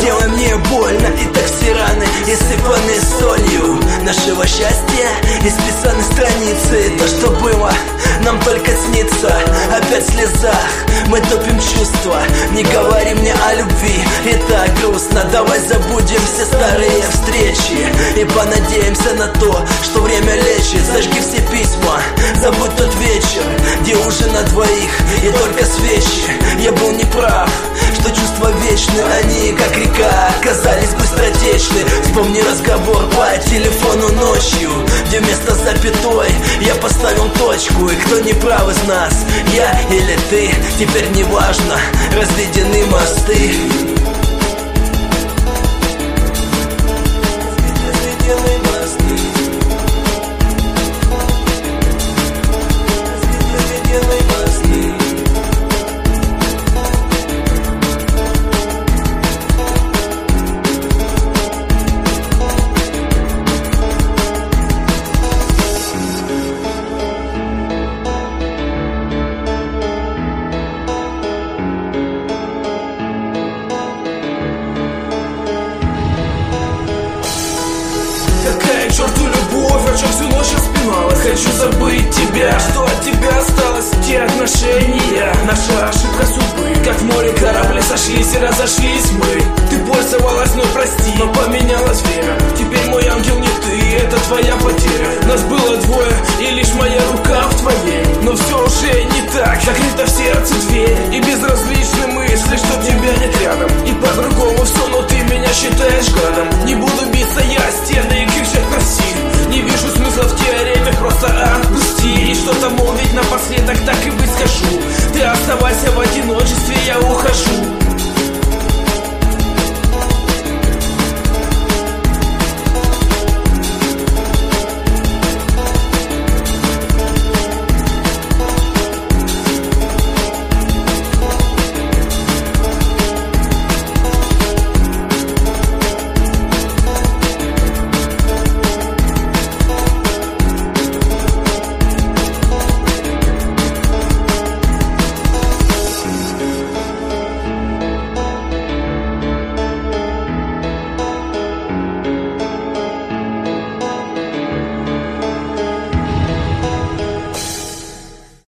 делай мне больно. И так все раны исыпаны солью нашего счастья, исписаны страницы. То, что было, нам только снится. Опять в слезах мы топим чувства. Не говори мне о любви, и так грустно. Давай забудем все старые встречи и понадеемся на то, что время лечит. Зажги все письма, забудь тот вечер, где ужин на двоих и только свечи. Я был неправ, что чувства вечны, они как река оказались быстротечны. Вспомни разговор по телефону ночью, где вместо запятой я поставил точку. И кто не прав из нас, я или ты, теперь не важно, разведены мосты. Какая к черту любовь, о чем всю ночь распиналась. Хочу забыть тебя, что от тебя осталось. Те отношения, наша ошибка судьбы. Как в море корабли сошлись и разошлись мы. Ты пользовалась, но прости, но поменялось время. Теперь мой ангел не ты, это твоя потеря. Нас